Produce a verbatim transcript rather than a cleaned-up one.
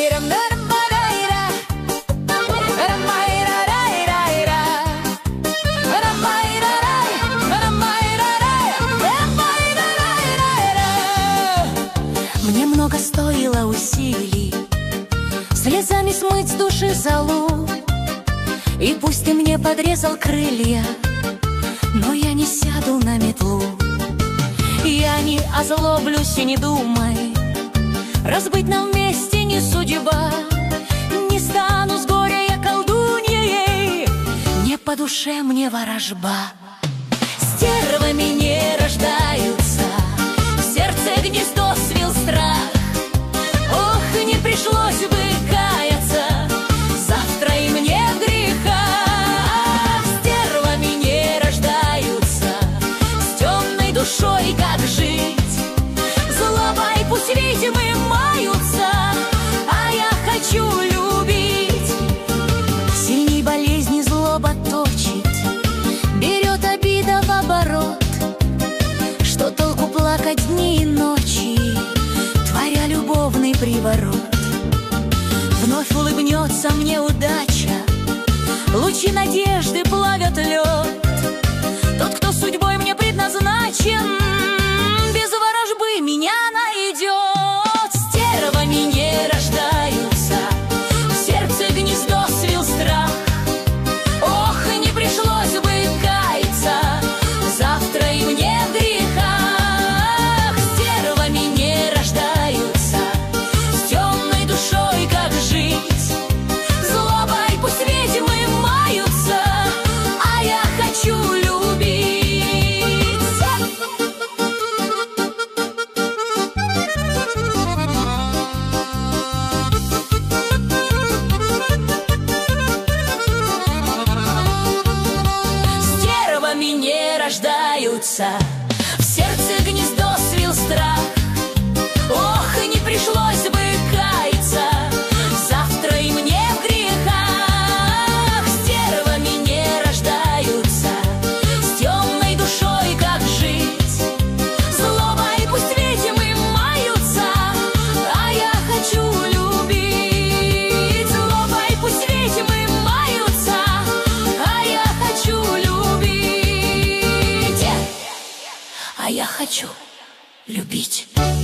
Мне много стоило усилий слезами смыть с души золу. И пусть ты мне подрезал крылья, но я не сяду на метлу. Я не озлоблюсь и не думай, разбыть нам вместе не судьба. Не стану с горя я колдуньей, не по душе мне ворожба. Стервами не рождаются, в сердце гнездо свил страх. Ох, не пришлось бы каяться, завтра и мне в грехах. Стервами не рождаются, с темной душой как жить. Злобой пусть ведьмы маются, а я хочу любить. Сильней болезни злоба точит, берет обида в оборот. Что толку плакать дни и ночи, творя любовный приворот? Вновь улыбнется мне удача, лучи надежды плавят лед. Тот, кто судьбой мне предназначен, без ворожбы меня найдет. Стервами не рождаются, в сердце гнездо свил страх. Ох, не пришлось бы каяться, завтра и мне в грехах. Стервами не рождаются, с темной душой как жить. Злобой пусть ведьмы маются, а я хочу любить. Стервами не рождаются, в сердце гнездо свил страх. Ох, не пришлось бы каяться, завтра и мне в грехах. Стервами не рождаются, с темной душой как жить. Злобой пусть ведьмы маются, а я хочу любить. Злобой пусть ведьмы маются, а я хочу любить. А я хочу любить.